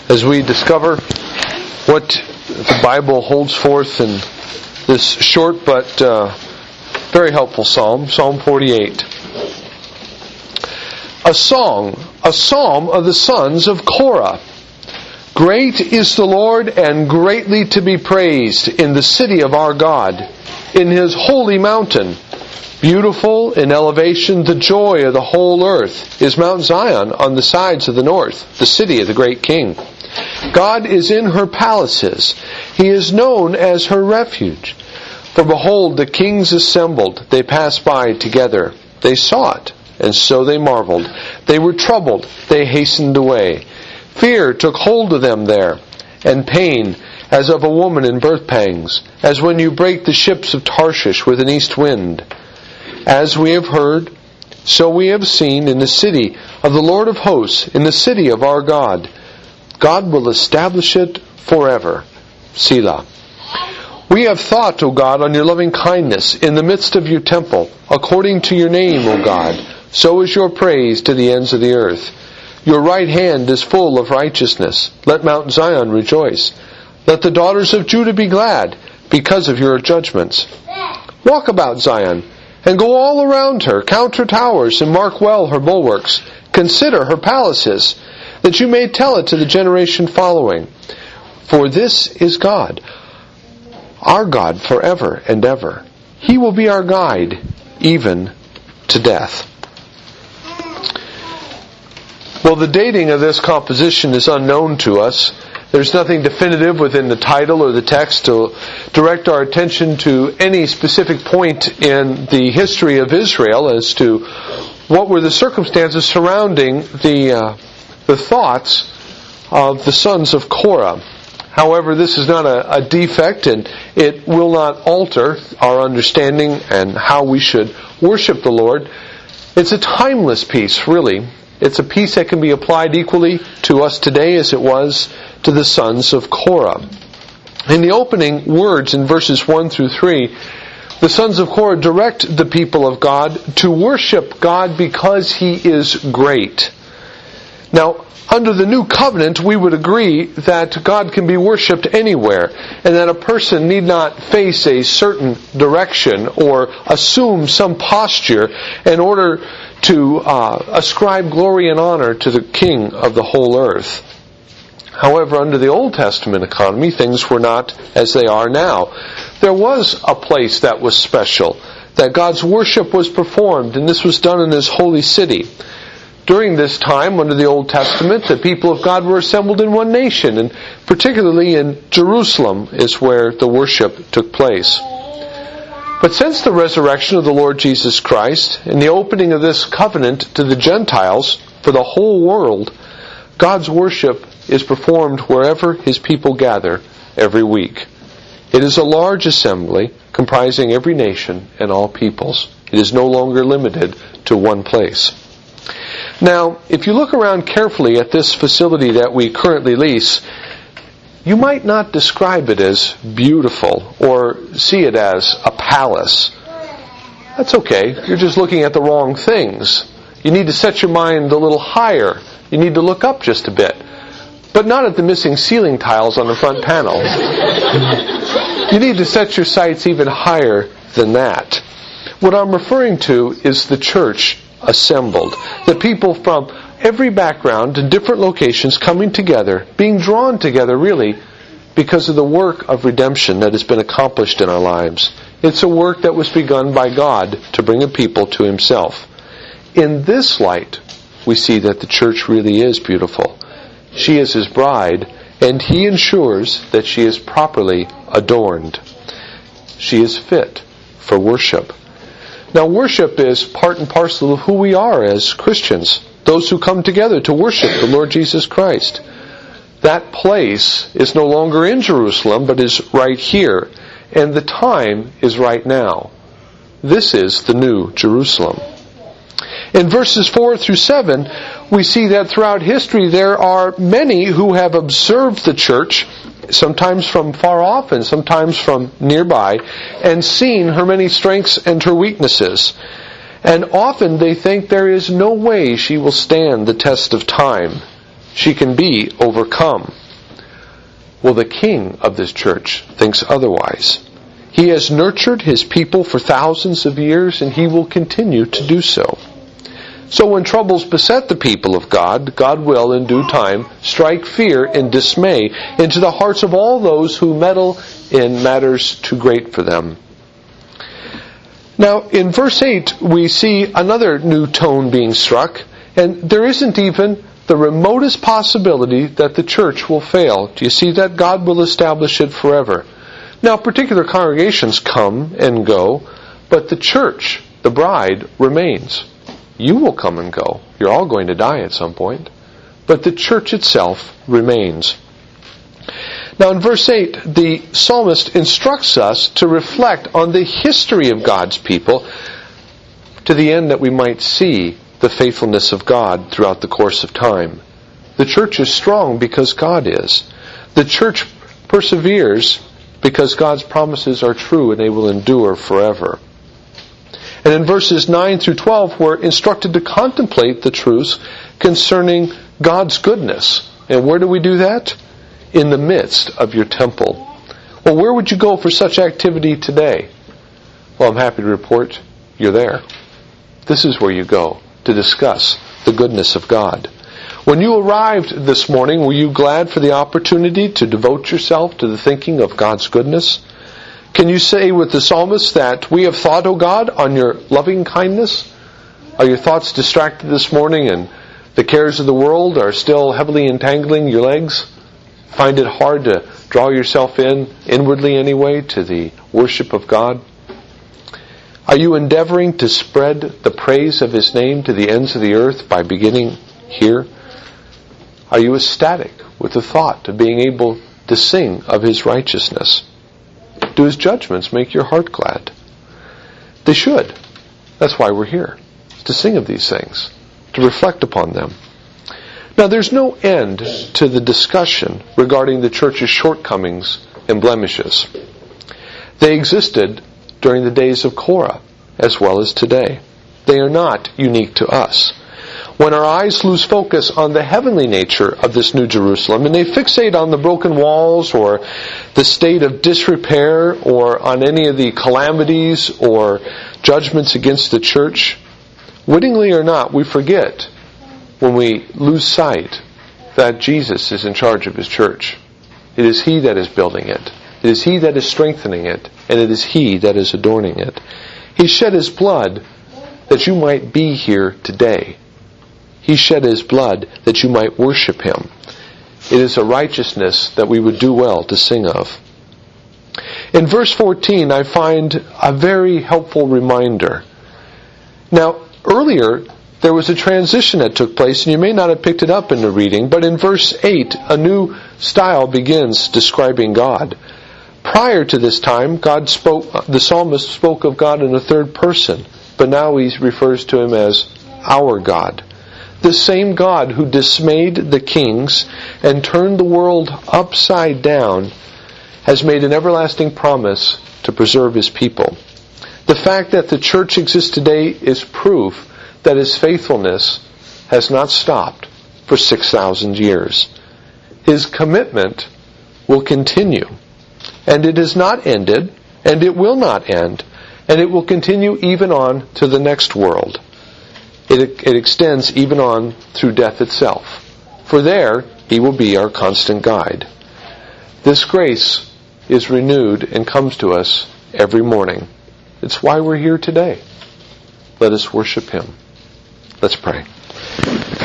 as we discover what the Bible holds forth in this short but very helpful psalm, Psalm 48. A psalm of the sons of Korah. Great is the Lord, and greatly to be praised in the city of our God, in His holy mountain. Beautiful in elevation, the joy of the whole earth is Mount Zion on the sides of the north, the city of the great King. God is in her palaces. He is known as her refuge. For behold, the kings assembled. They passed by together. They saw it, and so they marveled. They were troubled. They hastened away. Fear took hold of them there, and pain, as of a woman in birth pangs, as when you break the ships of Tarshish with an east wind. As we have heard, so we have seen in the city of the Lord of hosts, in the city of our God. God will establish it forever. Selah. We have thought, O God, on your loving kindness in the midst of your temple, according to your name, O God. So is your praise to the ends of the earth. Your right hand is full of righteousness. Let Mount Zion rejoice. Let the daughters of Judah be glad because of your judgments. Walk about Zion, and go all around her. Count her towers, and mark well her bulwarks. Consider her palaces, that you may tell it to the generation following. For this is God, our God forever and ever. He will be our guide, even to death. Well, the dating of this composition is unknown to us. There's nothing definitive within the title or the text to direct our attention to any specific point in the history of Israel as to what were the circumstances surrounding the thoughts of the sons of Korah. However, this is not a defect, and it will not alter our understanding and how we should worship the Lord. It's a timeless piece, really. It's a piece that can be applied equally to us today as it was to the sons of Korah. In the opening words in verses 1 through 3, the sons of Korah direct the people of God to worship God because He is great. Now, under the new covenant, we would agree that God can be worshipped anywhere, and that a person need not face a certain direction or assume some posture in order to ascribe glory and honor to the King of the whole earth. However, under the Old Testament economy, things were not as they are now. There was a place that was special, that God's worship was performed, and this was done in His holy city. During this time, under the Old Testament, the people of God were assembled in one nation, and particularly in Jerusalem is where the worship took place. But since the resurrection of the Lord Jesus Christ and the opening of this covenant to the Gentiles for the whole world, God's worship is performed wherever His people gather every week. It is a large assembly comprising every nation and all peoples. It is no longer limited to one place. Now, if you look around carefully at this facility that we currently lease, you might not describe it as beautiful or see it as a palace. That's okay. You're just looking at the wrong things. You need to set your mind a little higher. You need to look up just a bit. But not at the missing ceiling tiles on the front panel. You need to set your sights even higher than that. What I'm referring to is the church assembled. The people from every background and different locations coming together, being drawn together really because of the work of redemption that has been accomplished in our lives. It's a work that was begun by God to bring a people to Himself. In this light, we see that the church really is beautiful. She is His bride, and He ensures that she is properly adorned. She is fit for worship. Now, worship is part and parcel of who we are as Christians, those who come together to worship the Lord Jesus Christ. That place is no longer in Jerusalem, but is right here, and the time is right now. This is the new Jerusalem. In verses 4 through 7, we see that throughout history there are many who have observed the church, sometimes from far off and sometimes from nearby, and seen her many strengths and her weaknesses. And often they think there is no way she will stand the test of time. she can be overcome. Well, the king of this church thinks otherwise. He has nurtured his people for thousands of years, and he will continue to do so. So when troubles beset the people of God, God will, in due time, strike fear and dismay into the hearts of all those who meddle in matters too great for them. Now, in verse 8, we see another new tone being struck, and there isn't even the remotest possibility that the church will fail. Do you see that? God will establish it forever. Now, particular congregations come and go, but the church, the bride, remains. You will come and go. You're all going to die at some point. But the church itself remains. Now in verse 8, the psalmist instructs us to reflect on the history of God's people to the end that we might see the faithfulness of God throughout the course of time. The church is strong because God is. The church perseveres because God's promises are true and they will endure forever. And in verses 9 through 12, we're instructed to contemplate the truths concerning God's goodness. And where do we do that? In the midst of your temple. Well, where would you go for such activity today? Well, I'm happy to report you're there. This is where you go to discuss the goodness of God. When you arrived this morning, were you glad for the opportunity to devote yourself to the thinking of God's goodness? Can you say with the psalmist that we have thought, O God, on your loving kindness? Are your thoughts distracted this morning and the cares of the world are still heavily entangling your legs? Find it hard to draw yourself inwardly anyway, to the worship of God? Are you endeavoring to spread the praise of His name to the ends of the earth by beginning here? Are you ecstatic with the thought of being able to sing of His righteousness? Do His judgments make your heart glad? They should. That's why we're here, to sing of these things, to reflect upon them. Now, there's no end to the discussion regarding the church's shortcomings and blemishes. They existed during the days of Korah, as well as today. They are not unique to us. When our eyes lose focus on the heavenly nature of this New Jerusalem, and they fixate on the broken walls or the state of disrepair or on any of the calamities or judgments against the church, wittingly or not, we forget when we lose sight that Jesus is in charge of His church. It is He that is building it. It is He that is strengthening it. And it is He that is adorning it. He shed His blood that you might be here today. He shed His blood that you might worship Him. It is a righteousness that we would do well to sing of. In verse 14, I find a very helpful reminder. Now, earlier, there was a transition that took place, and you may not have picked it up in the reading, but in verse 8, a new style begins describing God. Prior to this time, the psalmist spoke of God in the third person, but now he refers to Him as our God. The same God who dismayed the kings and turned the world upside down has made an everlasting promise to preserve His people. The fact that the church exists today is proof that His faithfulness has not stopped for 6,000 years. His commitment will continue. And it has not ended, and it will not end, and it will continue even on to the next world. It extends even on through death itself. For there, He will be our constant guide. This grace is renewed and comes to us every morning. It's why we're here today. Let us worship Him. Let's pray.